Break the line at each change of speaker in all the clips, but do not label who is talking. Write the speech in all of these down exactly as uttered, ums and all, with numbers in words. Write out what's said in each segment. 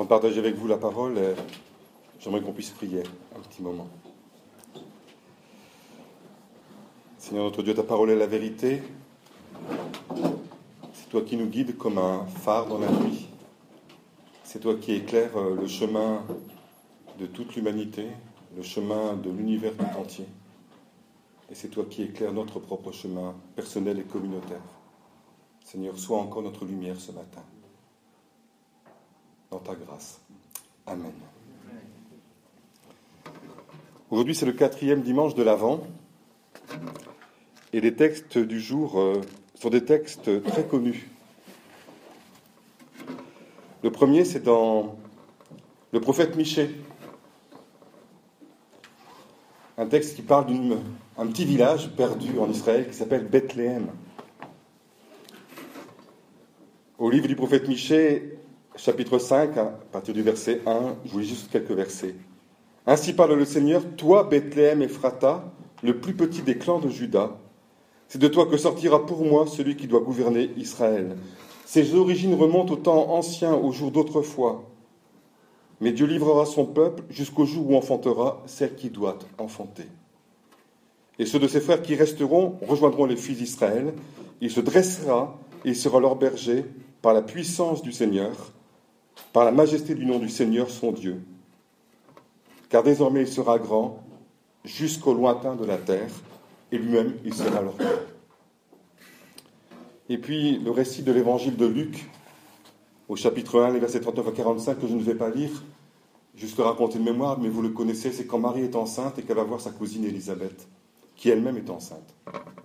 Avant de partager avec vous la parole, euh, j'aimerais qu'on puisse prier un petit moment. Seigneur notre Dieu, ta parole est la vérité. C'est toi qui nous guides comme un phare dans la nuit. C'est toi qui éclaires le chemin de toute l'humanité, le chemin de l'univers tout entier. Et c'est toi qui éclaires notre propre chemin personnel et communautaire. Seigneur, sois encore notre lumière ce matin. Dans ta grâce. Amen. Aujourd'hui, c'est le quatrième dimanche de l'Avent. Et les textes du jour euh, sont des textes très connus. Le premier, c'est dans le prophète Michée. Un texte qui parle d'un petit village perdu en Israël qui s'appelle Bethléem. Au livre du prophète Michée, chapitre cinq, à partir du verset un, je vous lis juste quelques versets. « Ainsi parle le Seigneur, toi, Bethléem Ephrata, le plus petit des clans de Juda. C'est de toi que sortira pour moi celui qui doit gouverner Israël. Ses origines remontent au temps ancien, au jour d'autrefois. Mais Dieu livrera son peuple jusqu'au jour où enfantera celle qui doit enfanter. Et ceux de ses frères qui resteront rejoindront les fils d'Israël. Il se dressera et il sera leur berger par la puissance du Seigneur, par la majesté du nom du Seigneur son Dieu. Car désormais il sera grand jusqu'au lointain de la terre, et lui-même il sera leur Père. » Et puis le récit de l'évangile de Luc, au chapitre un, les versets trente-neuf à quarante-cinq, que je ne vais pas lire, juste raconter de mémoire, mais vous le connaissez, c'est quand Marie est enceinte et qu'elle va voir sa cousine Élisabeth, qui elle-même est enceinte.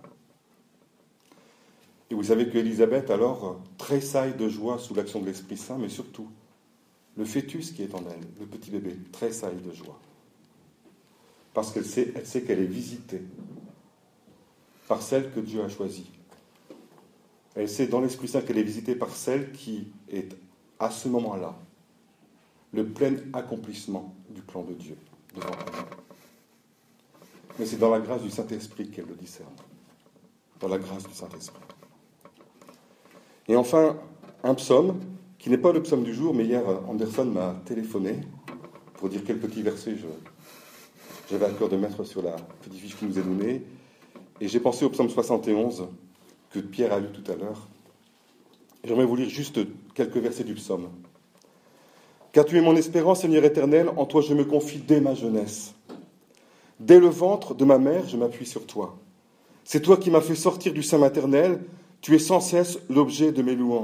Et vous savez qu'Élisabeth, alors, tressaille de joie sous l'action de l'Esprit Saint, mais surtout, le fœtus qui est en elle, le petit bébé, tressaille de joie. Parce qu'elle sait, elle sait qu'elle est visitée par celle que Dieu a choisie. Elle sait dans l'Esprit Saint qu'elle est visitée par celle qui est, à ce moment-là, le plein accomplissement du plan de Dieu devant elle. Mais c'est dans la grâce du Saint-Esprit qu'elle le discerne. Dans la grâce du Saint-Esprit. Et enfin, un psaume, qui n'est pas le psaume du jour, mais hier, Anderson m'a téléphoné pour dire quel petit verset je, j'avais à cœur de mettre sur la petite fiche qui nous est donnée. Et j'ai pensé au psaume soixante et onze, que Pierre a lu tout à l'heure. J'aimerais vous lire juste quelques versets du psaume. « Car tu es mon espérance, Seigneur éternel, en toi je me confie dès ma jeunesse. Dès le ventre de ma mère, je m'appuie sur toi. C'est toi qui m'as fait sortir du sein maternel, tu es sans cesse l'objet de mes louanges. »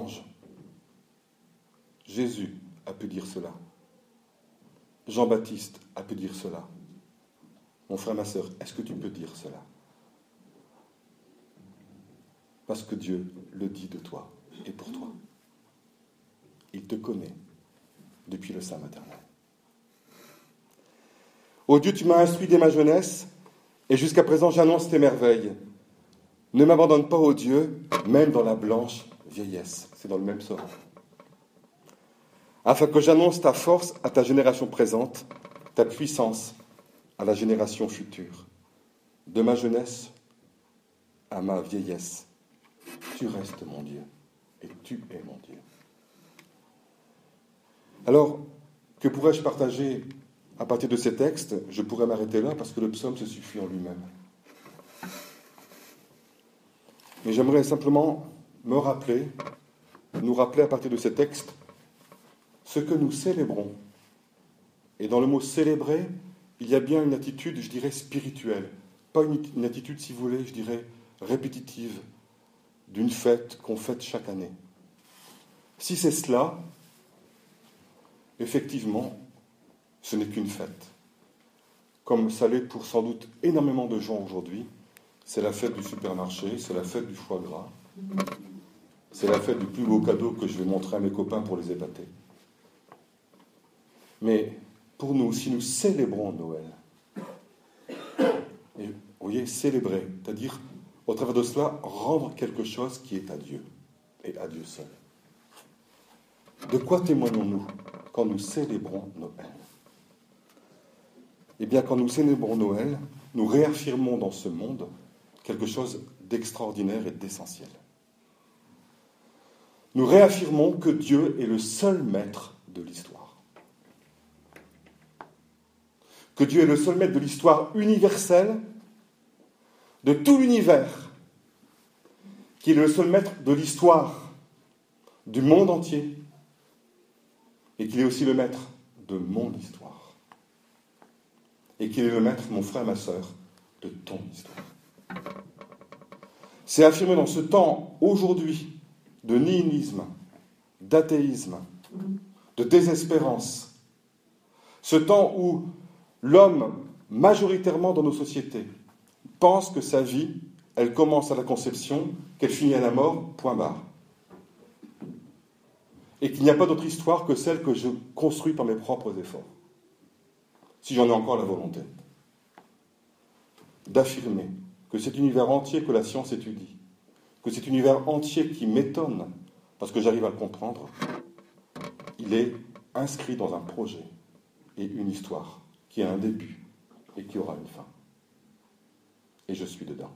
Jésus a pu dire cela. Jean-Baptiste a pu dire cela. Mon frère, ma sœur, est-ce que tu peux dire cela? Parce que Dieu le dit de toi et pour toi. Il te connaît depuis le sein maternel. Ô Dieu, tu m'as instruit dès ma jeunesse, et jusqu'à présent j'annonce tes merveilles. Ne m'abandonne pas, ô Dieu, même dans la blanche vieillesse. C'est dans le même psaume. Afin que j'annonce ta force à ta génération présente, ta puissance à la génération future. De ma jeunesse à ma vieillesse, tu restes mon Dieu, et tu es mon Dieu. Alors, que pourrais-je partager à partir de ces textes? Je pourrais m'arrêter là, parce que le psaume se suffit en lui-même. Mais j'aimerais simplement me rappeler, nous rappeler à partir de ces textes, ce que nous célébrons. Et dans le mot « célébrer », il y a bien une attitude, je dirais, spirituelle. Pas une, une attitude, si vous voulez, je dirais, répétitive, d'une fête qu'on fête chaque année. Si c'est cela, effectivement, ce n'est qu'une fête. Comme ça l'est pour sans doute énormément de gens aujourd'hui, c'est la fête du supermarché, c'est la fête du foie gras, c'est la fête du plus beau cadeau que je vais montrer à mes copains pour les épater. Mais pour nous, si nous célébrons Noël, et vous voyez, célébrer, c'est-à-dire, au travers de cela, rendre quelque chose qui est à Dieu, et à Dieu seul. De quoi témoignons-nous quand nous célébrons Noël? Eh bien, quand nous célébrons Noël, nous réaffirmons dans ce monde quelque chose d'extraordinaire et d'essentiel. Nous réaffirmons que Dieu est le seul maître de l'histoire. que Dieu est le seul maître de l'histoire universelle, de tout l'univers, qu'il est le seul maître de l'histoire du monde entier, et qu'il est aussi le maître de mon histoire, et qu'il est le maître, mon frère, ma sœur, de ton histoire. C'est affirmé dans ce temps, aujourd'hui, de nihilisme, d'athéisme, de désespérance, ce temps où l'homme, majoritairement dans nos sociétés, pense que sa vie, elle commence à la conception, qu'elle finit à la mort, point barre. Et qu'il n'y a pas d'autre histoire que celle que je construis par mes propres efforts, si j'en ai encore la volonté, d'affirmer que cet univers entier que la science étudie, que cet univers entier qui m'étonne, parce que j'arrive à le comprendre, il est inscrit dans un projet et une histoire qui a un début et qui aura une fin. Et je suis dedans.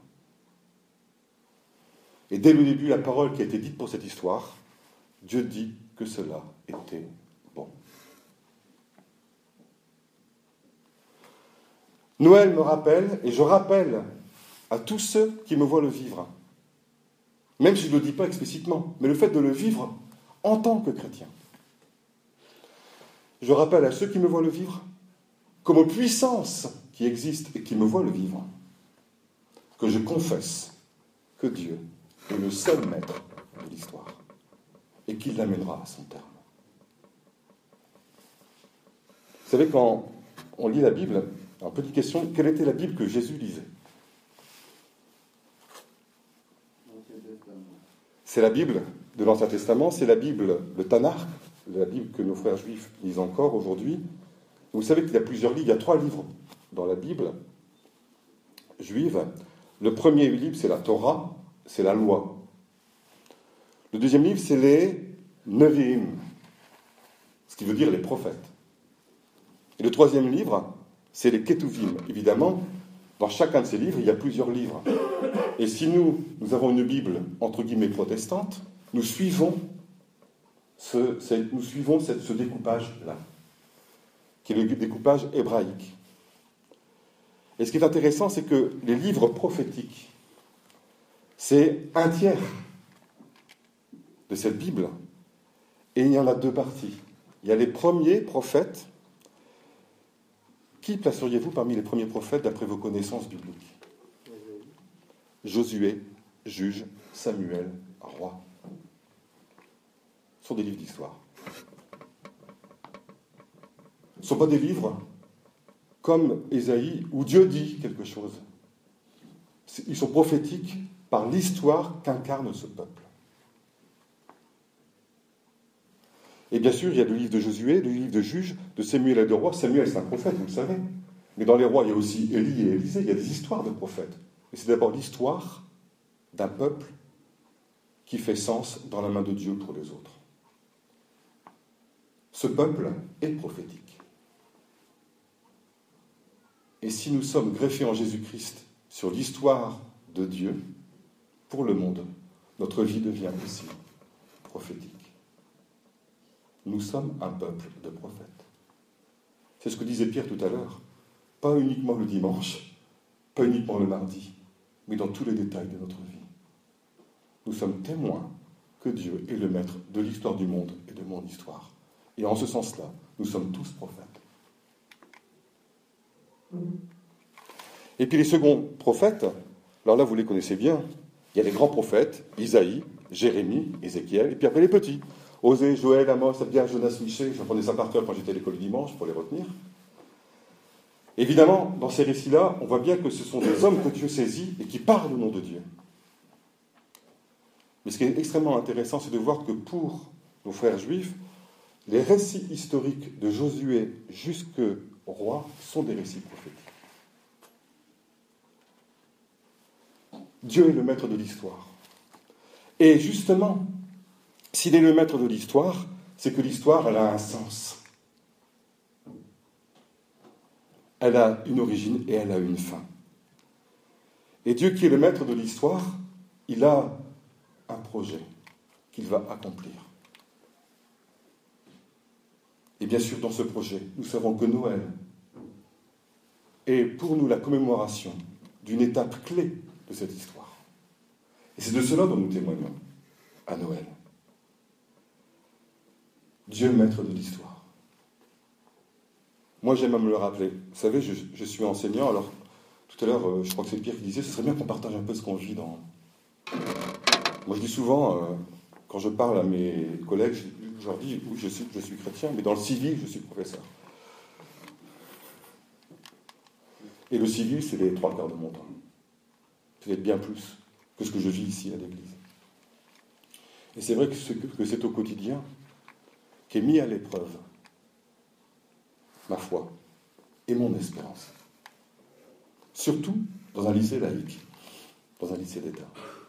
Et dès le début, la parole qui a été dite pour cette histoire, Dieu dit que cela était bon. Noël me rappelle, et je rappelle à tous ceux qui me voient le vivre, même si je ne le dis pas explicitement, mais le fait de le vivre en tant que chrétien. Je rappelle à ceux qui me voient le vivre, comme puissance qui existe et qui me voient le vivre, que je confesse que Dieu est le seul maître de l'histoire et qu'il l'amènera à son terme. Vous savez, quand on lit la Bible, alors petite question, quelle était la Bible que Jésus lisait ? C'est la Bible de l'Ancien Testament, c'est la Bible, le Tanakh, la Bible que nos frères juifs lisent encore aujourd'hui. Vous savez qu'il y a plusieurs livres, il y a trois livres dans la Bible juive. Le premier livre, c'est la Torah, c'est la loi. Le deuxième livre, c'est les Nevi'im, ce qui veut dire les prophètes. Et le troisième livre, c'est les Ketuvim. Évidemment, dans chacun de ces livres, il y a plusieurs livres. Et si nous, nous avons une Bible, entre guillemets, protestante, nous suivons ce, ce, nous suivons ce, ce découpage-là, qui est le découpage hébraïque. Et ce qui est intéressant, c'est que les livres prophétiques, c'est un tiers de cette Bible, et il y en a deux parties. Il y a les premiers prophètes. Qui placeriez-vous parmi les premiers prophètes d'après vos connaissances bibliques ? Josué, Juge, Samuel, Roi. Ce sont des livres d'histoire. Ce ne sont pas des livres comme Ésaïe, où Dieu dit quelque chose. Ils sont prophétiques par l'histoire qu'incarne ce peuple. Et bien sûr, il y a le livre de Josué, le livre de Juge, de Samuel et de Roi. Samuel, c'est un prophète, vous le savez. Mais dans les rois, il y a aussi Élie et Élisée. Il y a des histoires de prophètes. Et c'est d'abord l'histoire d'un peuple qui fait sens dans la main de Dieu pour les autres. Ce peuple est prophétique. Et si nous sommes greffés en Jésus-Christ sur l'histoire de Dieu pour le monde, notre vie devient aussi prophétique. Nous sommes un peuple de prophètes. C'est ce que disait Pierre tout à l'heure. Pas uniquement le dimanche, pas uniquement le mardi, mais dans tous les détails de notre vie. Nous sommes témoins que Dieu est le maître de l'histoire du monde et de mon histoire. Et en ce sens-là, nous sommes tous prophètes. Et puis les seconds prophètes, alors là vous les connaissez bien, il y a les grands prophètes, Isaïe, Jérémie, Ézéchiel, et puis après les petits. Osée, Joël, Amos, Abdias, Jonas, Michée, j'apprenais ça par cœur quand j'étais à l'école du dimanche pour les retenir. Évidemment, dans ces récits-là, on voit bien que ce sont des hommes que Dieu saisit et qui parlent au nom de Dieu. Mais ce qui est extrêmement intéressant, c'est de voir que pour nos frères juifs, les récits historiques de Josué jusqu'au roi sont des récits prophétiques. Dieu est le maître de l'histoire. Et justement, s'il est le maître de l'histoire, c'est que l'histoire, elle a un sens. Elle a une origine et elle a une fin. Et Dieu qui est le maître de l'histoire, il a un projet qu'il va accomplir. Et bien sûr, dans ce projet, nous savons que Noël est pour nous la commémoration d'une étape clé de cette histoire. Et c'est de cela dont nous témoignons à Noël. Dieu maître de l'histoire. Moi, j'aime à me le rappeler. Vous savez, je, je suis enseignant, alors tout à l'heure, euh, je crois que c'est Pierre qui disait, ce serait bien qu'on partage un peu ce qu'on vit dans... Moi, je dis souvent, euh, quand je parle à mes collègues, je, je leur dis, oui, je suis, je suis chrétien, mais dans le civil, je suis professeur. Et le civil, c'est les trois quarts de mon temps. C'est bien plus que ce que je vis ici à l'église. Et c'est vrai que, ce, que c'est au quotidien qu'est mis à l'épreuve ma foi et mon espérance. Surtout dans un lycée laïque, dans un lycée d'État.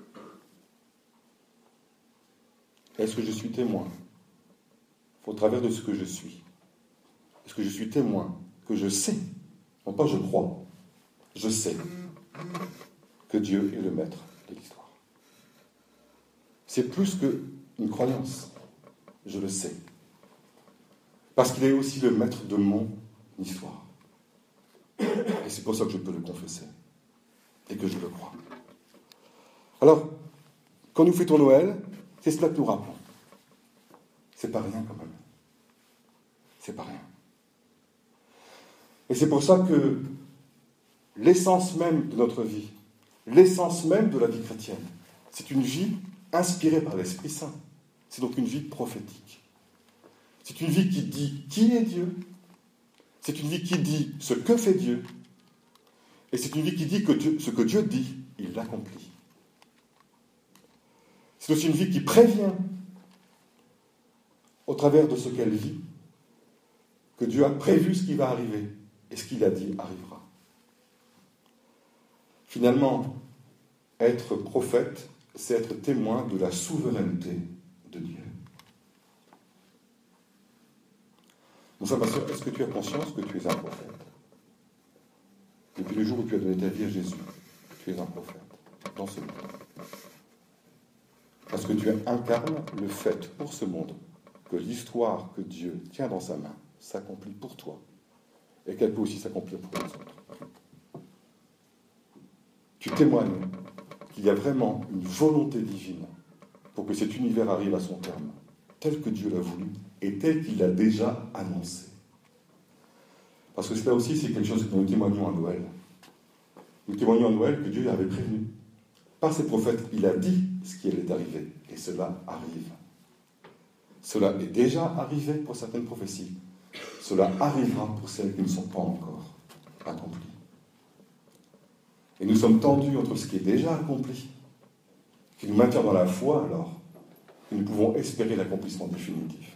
Est-ce que je suis témoin, au travers de ce que je suis? Est-ce que je suis témoin que je sais, non pas je crois, je sais que Dieu est le maître de l'histoire? C'est plus qu'une croyance, je le sais. Parce qu'il est aussi le maître de mon histoire. Et c'est pour ça que je peux le confesser. Et que je le crois. Alors, quand nous fêtons Noël, c'est cela que nous rappelons. C'est pas rien quand même. C'est pas rien. Et c'est pour ça que l'essence même de notre vie, l'essence même de la vie chrétienne, c'est une vie inspirée par l'Esprit Saint. C'est donc une vie prophétique. C'est une vie qui dit qui est Dieu. C'est une vie qui dit ce que fait Dieu. Et c'est une vie qui dit que Dieu, ce que Dieu dit, il l'accomplit. C'est aussi une vie qui prévient, au travers de ce qu'elle vit, que Dieu a prévu ce qui va arriver, et ce qu'il a dit arrivera. Finalement, être prophète, c'est être témoin de la souveraineté de Dieu. Mon frère, ma soeur, est-ce que tu as conscience que tu es un prophète? Depuis le jour où tu as donné ta vie à Jésus, tu es un prophète dans ce monde. Parce que tu incarnes le fait pour ce monde que l'histoire que Dieu tient dans sa main s'accomplit pour toi et qu'elle peut aussi s'accomplir pour les autres. Tu témoignes qu'il y a vraiment une volonté divine pour que cet univers arrive à son terme, tel que Dieu l'a voulu et tel qu'il l'a déjà annoncé. Parce que cela aussi, c'est quelque chose que nous témoignons à Noël. Nous témoignons à Noël que Dieu avait prévenu. Par ses prophètes, il a dit ce qui allait arriver. Et cela arrive. Cela est déjà arrivé pour certaines prophéties. Cela arrivera pour celles qui ne sont pas encore accomplies. Et nous sommes tendus entre ce qui est déjà accompli, qui nous maintient dans la foi alors, et nous pouvons espérer l'accomplissement définitif.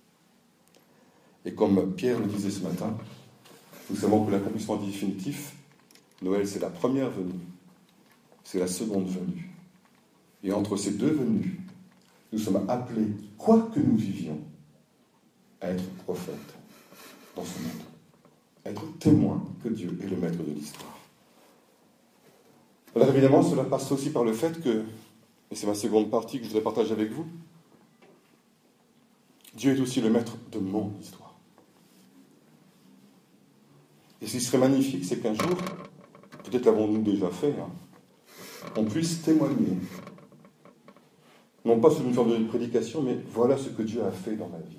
Et comme Pierre le disait ce matin, nous savons que l'accomplissement définitif, Noël, c'est la première venue, c'est la seconde venue. Et entre ces deux venues, nous sommes appelés, quoi que nous vivions, à être prophètes dans ce monde, à être témoins que Dieu est le maître de l'histoire. Alors évidemment, cela passe aussi par le fait que, et c'est ma seconde partie que je voudrais partager avec vous, Dieu est aussi le maître de mon histoire. Et ce qui serait magnifique, c'est qu'un jour, peut-être l'avons-nous déjà fait, hein, on puisse témoigner, non pas sous une forme de prédication, mais voilà ce que Dieu a fait dans ma vie.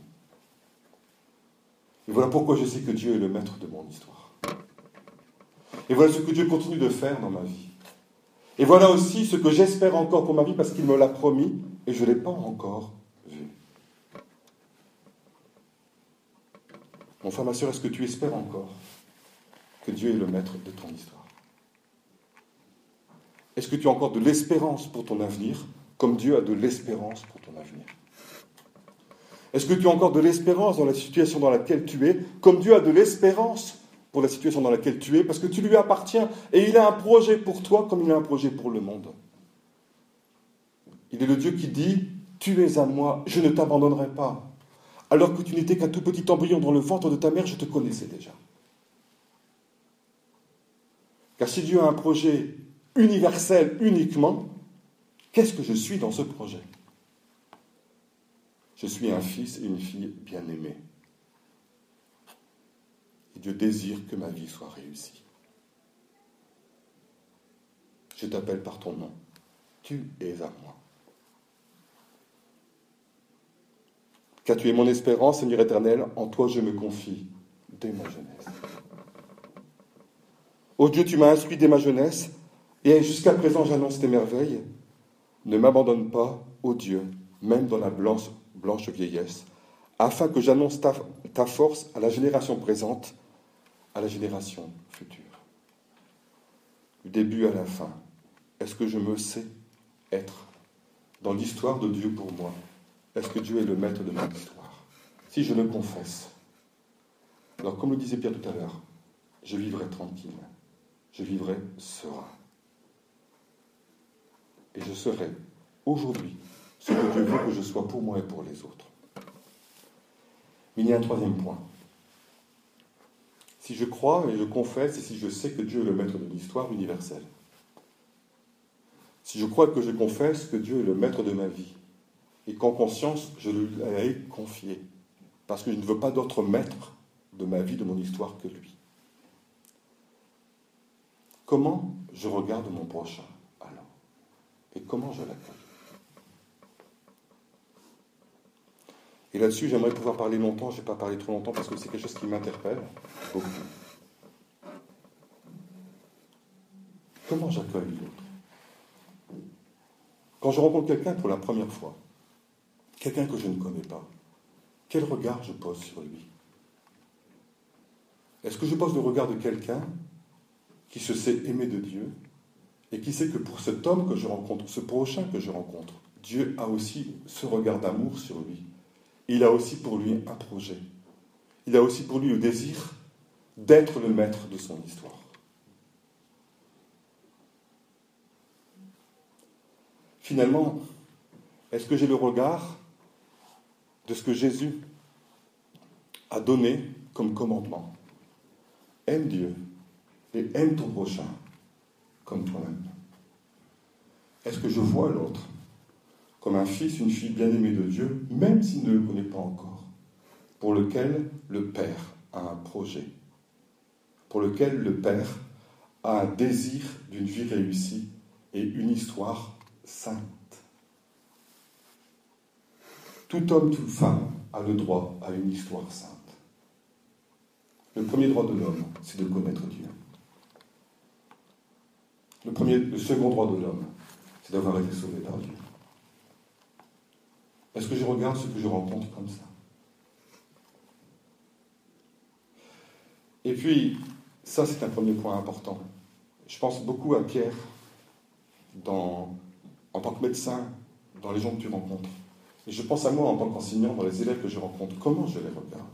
Et voilà pourquoi je sais que Dieu est le maître de mon histoire. Et voilà ce que Dieu continue de faire dans ma vie. Et voilà aussi ce que j'espère encore pour ma vie, parce qu'il me l'a promis, et je ne l'ai pas encore vu. Mon frère, ma soeur, est-ce que tu espères encore que Dieu est le maître de ton histoire? Est-ce que tu as encore de l'espérance pour ton avenir, comme Dieu a de l'espérance pour ton avenir? Est-ce que tu as encore de l'espérance dans la situation dans laquelle tu es, comme Dieu a de l'espérance pour la situation dans laquelle tu es, parce que tu lui appartiens, et il a un projet pour toi comme il a un projet pour le monde. Il est le Dieu qui dit, tu es à moi, je ne t'abandonnerai pas. Alors que tu n'étais qu'un tout petit embryon dans le ventre de ta mère, je te connaissais déjà. Car si Dieu a un projet universel uniquement, qu'est-ce que je suis dans ce projet? Je suis un fils et une fille bien-aimés. Et Dieu désire que ma vie soit réussie. Je t'appelle par ton nom. Tu es à moi. Car tu es mon espérance, Seigneur éternel, en toi je me confie dès ma jeunesse. Ô Dieu, tu m'as instruit dès ma jeunesse, et jusqu'à présent j'annonce tes merveilles. Ne m'abandonne pas, ô Dieu, même dans la blanche, blanche vieillesse, afin que j'annonce ta, ta force à la génération présente, à la génération future. Du début à la fin, est-ce que je me sais être dans l'histoire de Dieu pour moi? Est-ce que Dieu est le maître de mon histoire? Si je le confesse, alors comme le disait Pierre tout à l'heure, je vivrai tranquille, je vivrai serein. Et je serai aujourd'hui ce que Dieu veut que je sois pour moi et pour les autres. Mais il y a un troisième point. Si je crois et je confesse et si je sais que Dieu est le maître de l'histoire universelle, si je crois que je confesse que Dieu est le maître de ma vie, et qu'en conscience, je lui ai confié, parce que je ne veux pas d'autre maître de ma vie, de mon histoire que lui. Comment je regarde mon prochain, alors? Et comment je l'accueille? Et là-dessus, j'aimerais pouvoir parler longtemps, je ne vais pas parler trop longtemps, parce que c'est quelque chose qui m'interpelle beaucoup. Comment j'accueille l'autre? Quand je rencontre quelqu'un pour la première fois, quelqu'un que je ne connais pas, quel regard je pose sur lui? Est-ce que je pose le regard de quelqu'un qui se sait aimer de Dieu et qui sait que pour cet homme que je rencontre, ce prochain que je rencontre, Dieu a aussi ce regard d'amour sur lui. Il a aussi pour lui un projet. Il a aussi pour lui le désir d'être le maître de son histoire. Finalement, est-ce que j'ai le regard de ce que Jésus a donné comme commandement? Aime Dieu et aime ton prochain comme toi-même. Est-ce que je vois l'autre comme un fils, une fille bien-aimée de Dieu, même s'il ne le connaît pas encore, pour lequel le Père a un projet, pour lequel le Père a un désir d'une vie réussie et une histoire sainte? Tout homme, toute femme a le droit à une histoire sainte. Le premier droit de l'homme, c'est de connaître Dieu. Le, premier, le second droit de l'homme, c'est d'avoir été sauvé par Dieu. Est-ce que je regarde ce que je rencontre comme ça? Et puis, ça c'est un premier point important. Je pense beaucoup à Pierre, dans, en tant que médecin, dans les gens que tu rencontres. Et je pense à moi en tant qu'enseignant, dans les élèves que je rencontre. Comment je les regarde?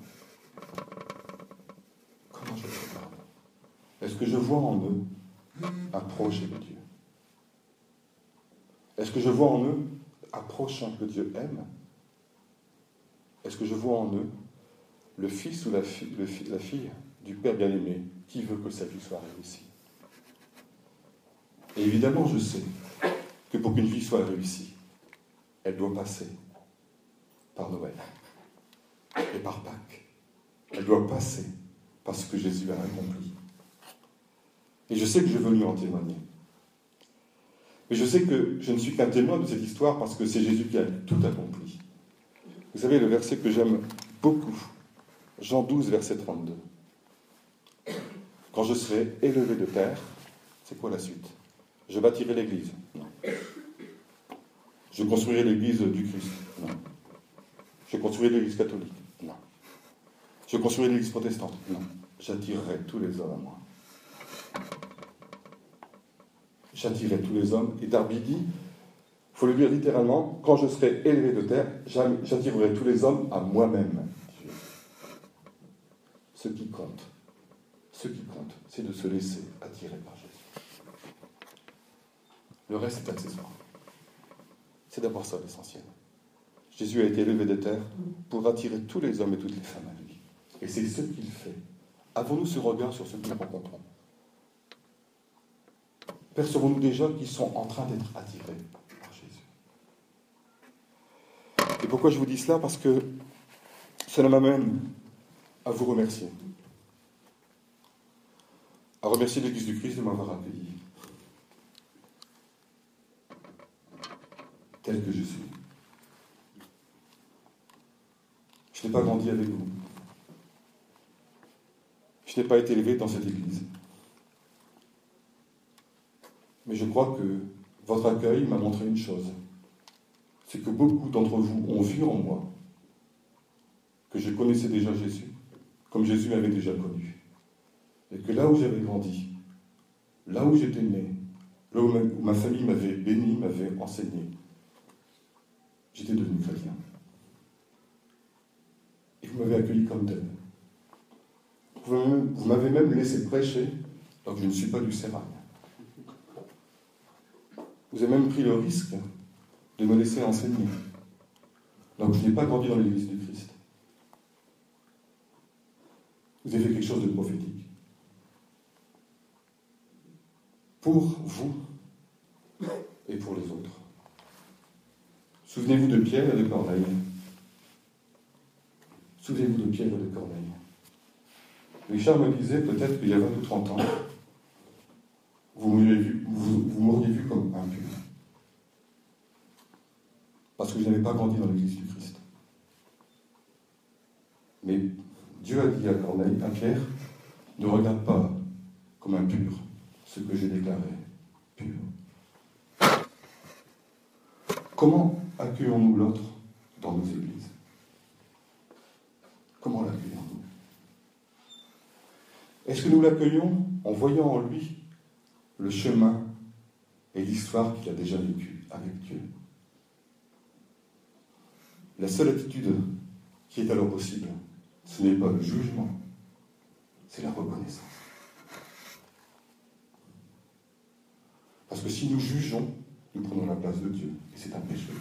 Comment je les regarde? Est-ce que je vois en eux un projet de Dieu? Est-ce que je vois en eux un prochain que Dieu aime? Est-ce que je vois en eux le fils ou la fille, le fi- la fille du Père bien-aimé qui veut que sa vie soit réussie? Et évidemment, je sais que pour qu'une vie soit réussie, elle doit passer par Noël et par Pâques. Elle doit passer par ce que Jésus a accompli. Et je sais que je veux lui en témoigner. Mais je sais que je ne suis qu'un témoin de cette histoire parce que c'est Jésus qui a tout accompli. Vous savez, le verset que j'aime beaucoup, Jean douze, verset trente-deux. Quand je serai élevé de terre, c'est quoi la suite? Je bâtirai l'église? Non. Je construirai l'église du Christ? Non. Je construirai l'église catholique? Non. Je construirai l'église protestante? Non. J'attirerai tous les hommes à moi. J'attirerai tous les hommes. Et Darby dit, il faut le dire littéralement, quand je serai élevé de terre, j'attirerai tous les hommes à moi-même. Ce qui compte, ce qui compte, c'est de se laisser attirer par Jésus. Le reste est accessoire. C'est d'abord ça l'essentiel. Jésus a été élevé de terre pour attirer tous les hommes et toutes les femmes à lui. Et c'est ce qu'il fait. Avons-nous ce regard sur ceux que nous rencontrons? Percevons-nous déjà qu'ils sont en train d'être attirés par Jésus? Et pourquoi je vous dis cela? Parce que cela m'amène à vous remercier. À remercier l'Église du Christ de m'avoir accueilli. tel que je suis. Je n'ai pas grandi avec vous. Je n'ai pas été élevé dans cette église. Mais je crois que votre accueil m'a montré une chose. C'est que beaucoup d'entre vous ont vu en moi que je connaissais déjà Jésus, comme Jésus m'avait déjà connu. Et que là où j'avais grandi, là où j'étais né, là où ma, où ma famille m'avait béni, m'avait enseigné, j'étais devenu chrétien. Et vous m'avez accueilli comme tel. Vous m'avez même laissé prêcher, alors que je ne suis pas du sérail. Vous avez même pris le risque de me laisser enseigner, alors que je n'ai pas grandi dans l'Église du Christ. Vous avez fait quelque chose de prophétique. Pour vous et pour les autres. Souvenez-vous de Pierre et de Corneille. Souvenez-vous de Pierre et de Corneille. Richard me disait, peut-être qu'il y a vingt ou trente ans, vous m'auriez vu, vous, vous m'auriez vu comme impur. Parce que je n'avais pas grandi dans l'Église du Christ. Mais Dieu a dit à Corneille, à Pierre, ne regarde pas comme impur ce que j'ai déclaré pur. Comment accueillons-nous l'autre dans nos églises? Comment l'accueillons-nous? Est-ce que nous l'accueillons en voyant en lui le chemin et l'histoire qu'il a déjà vécue avec Dieu? La seule attitude qui est alors possible, ce n'est pas le jugement, c'est la reconnaissance. Parce que si nous jugeons, nous prenons la place de Dieu, et c'est un péché.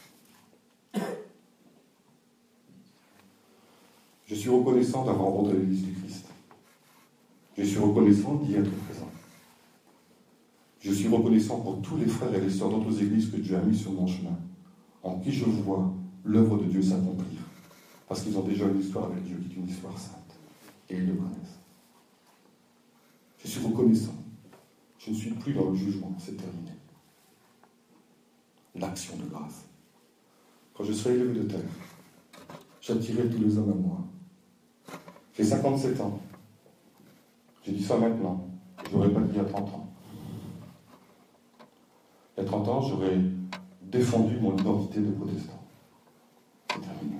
Je suis reconnaissant d'avoir rencontré l'Église du Christ. Je suis reconnaissant d'y être présent. Je suis reconnaissant pour tous les frères et les sœurs d'autres églises que Dieu a mis sur mon chemin, en qui je vois l'œuvre de Dieu s'accomplir, parce qu'ils ont déjà une histoire avec Dieu qui est une histoire sainte, et ils le connaissent. Je suis reconnaissant. Je ne suis plus dans le jugement, c'est terminé. L'action de grâce. Quand je serai élevé de terre, j'attirerai tous les hommes à moi. J'ai cinquante-sept ans. J'ai dit ça maintenant. Je n'aurais pas dit il y a trente ans. Il y a trente ans, j'aurais défendu mon identité de protestant. C'est terminé.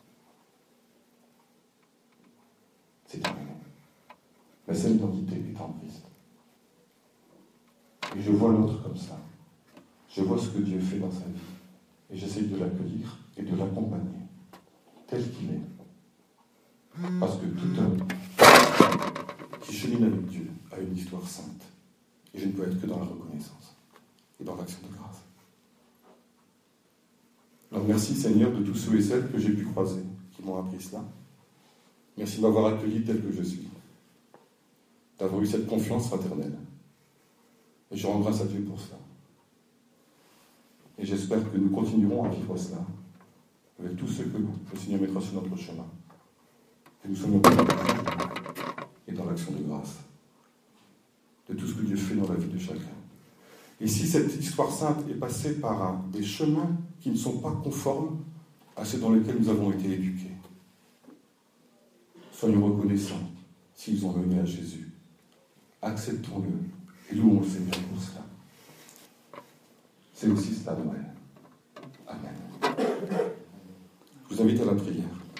C'est terminé. Ma seule identité est en Christ. Et je vois l'autre comme ça. Je vois ce que Dieu fait dans sa vie. Et j'essaye de l'accueillir et de l'accompagner, tel qu'il est. Parce que tout homme qui chemine avec Dieu a une histoire sainte. Et je ne peux être que dans la reconnaissance et dans l'action de grâce. Alors merci Seigneur de tous ceux et celles que j'ai pu croiser, qui m'ont appris cela. Merci de m'avoir accueilli tel que je suis, d'avoir eu cette confiance fraternelle. Et je rends grâce à Dieu pour cela. Et j'espère que nous continuerons à vivre cela avec tous ceux que le Seigneur mettra sur notre chemin. Que nous soyons et dans l'action de grâce de tout ce que Dieu fait dans la vie de chacun. Et si cette histoire sainte est passée par un, des chemins qui ne sont pas conformes à ceux dans lesquels nous avons été éduqués, soyons reconnaissants s'ils ont mené à Jésus. Acceptons-le et louons le Seigneur pour cela. C'est aussi cela Noël. Amen. Je vous invite à la prière.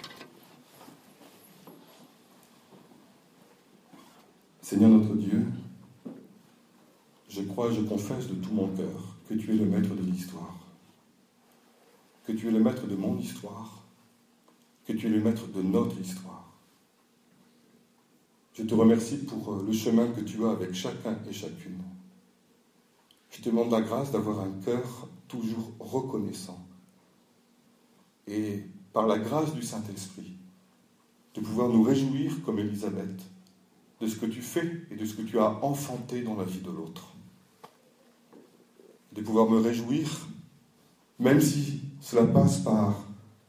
Seigneur notre Dieu, je crois et je confesse de tout mon cœur que tu es le maître de l'histoire, que tu es le maître de mon histoire, que tu es le maître de notre histoire. Je te remercie pour le chemin que tu as avec chacun et chacune. Je te demande la grâce d'avoir un cœur toujours reconnaissant et par la grâce du Saint-Esprit, de pouvoir nous réjouir comme Élisabeth de ce que tu fais et de ce que tu as enfanté dans la vie de l'autre. De pouvoir me réjouir, même si cela passe par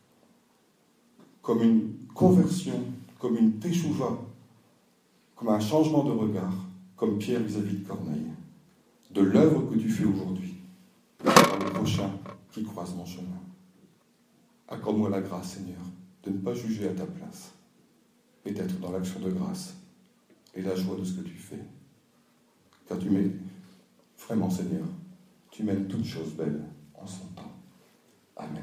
comme une conversion, comme une teshuva, comme un changement de regard, comme Pierre vis-à-vis de Corneille, de l'œuvre que tu fais aujourd'hui, dans le prochain qui croisent mon chemin. Accorde-moi la grâce, Seigneur, de ne pas juger à ta place, mais d'être dans l'action de grâce et la joie de ce que tu fais. Car tu m'es vraiment, Seigneur, tu mènes toutes choses belles en son temps. Amen.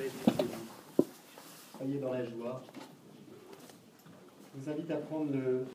Soyez dans la joie. Je vous invite à prendre le